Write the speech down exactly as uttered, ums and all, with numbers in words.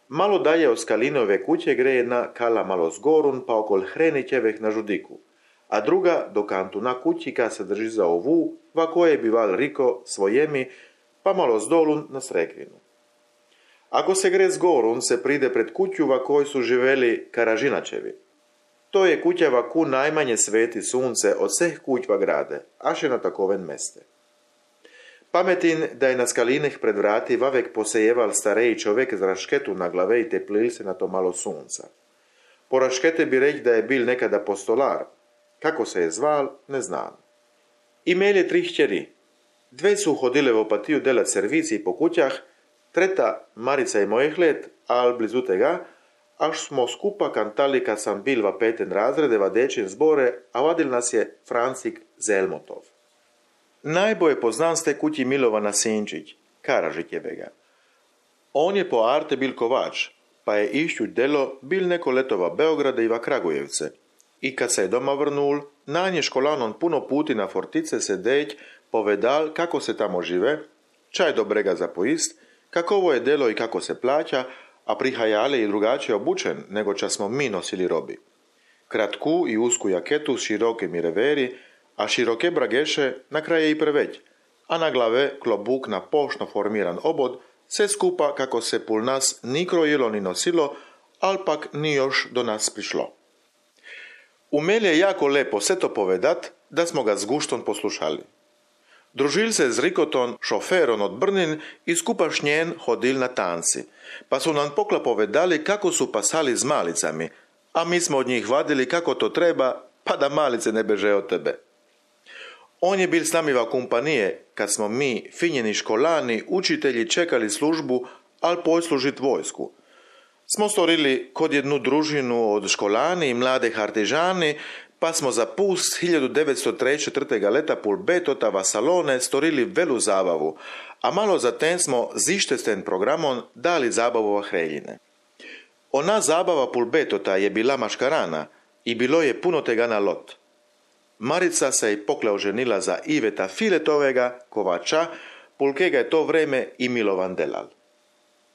Malo dalje od Skalinove kuće gre jedna kala malo zgorun pa okol Hrenićeveh na žudiku, a druga do kantu na kući ka se drži za ovu, va koje bival riko svojemi, pa malo zdolun na Srekvinu. Ako se gre zgorun, se pride pred kuću va koji su živeli Karažinačevi. To je kuća va ku najmanje sveti sunce od sveh kućva grade, aše na takoven meste. Pametin da je na Skalineh pred vrati vavek posejeval stareji čovek z rašketu na glave i teplil se na to malo sunca. Po raškete bi reći da je bil nekada postolar. Kako se je zval, ne znam. Imel je tri hćeri. Dve su hodile v opatiju delat servici po kućah, treta Marica i mojih let, al blizu tega, až smo skupa kantali kad sam bil va peten razrede va dečin zbore, a vadil nas je Francik Zelmotov. Najboje poznan ste kući Milovana Sinčić, Karažitjevega. On je po arte bil kovač, pa je išću delo bil neko letova Beograda i va Kragujevce. I kad se je doma vrnul, na nje školanon puno puti na fortice se deć povedal kako se tamo žive, čaj dobrega za poist, kakovo je delo i kako se plaća, a prihajale i drugačije obučen nego čas smo mi nosili robi. Kratku i usku jaketu s širokim i reveri, a široke brageše na kraje i preveć, a na glave klobuk na pošno formiran obod, sve skupa kako se pul nas ni krojilo ni nosilo, al pak ni još do nas prišlo. Umel je jako lepo sve to povedat, da smo ga s guštom poslušali. Družil se z Rikoton, šoferom od Brnin i skupa šnjen hodil na tanci, pa su nam pokla povedali kako su pasali z malicami, a mi smo od njih vadili kako to treba, pa da malice ne beže od tebe. On je bil s nami va kumpanije, kad smo mi, finjeni školani, učitelji čekali službu, al poj služit vojsku. Smo storili kod jednu družinu od školani i mlade hartižani, pa smo za pust hiljadu devetsto treće leta pul betota va salone storili velu zabavu, a malo zatem smo zištesten programom dali zabavu va Hreljine. Ona zabava pul betota je bila maškarana i bilo je puno tega na lot. Marica se je pokle oženila za Iveta Filetovega, kovača, pul kega je to vreme i Milovan delal.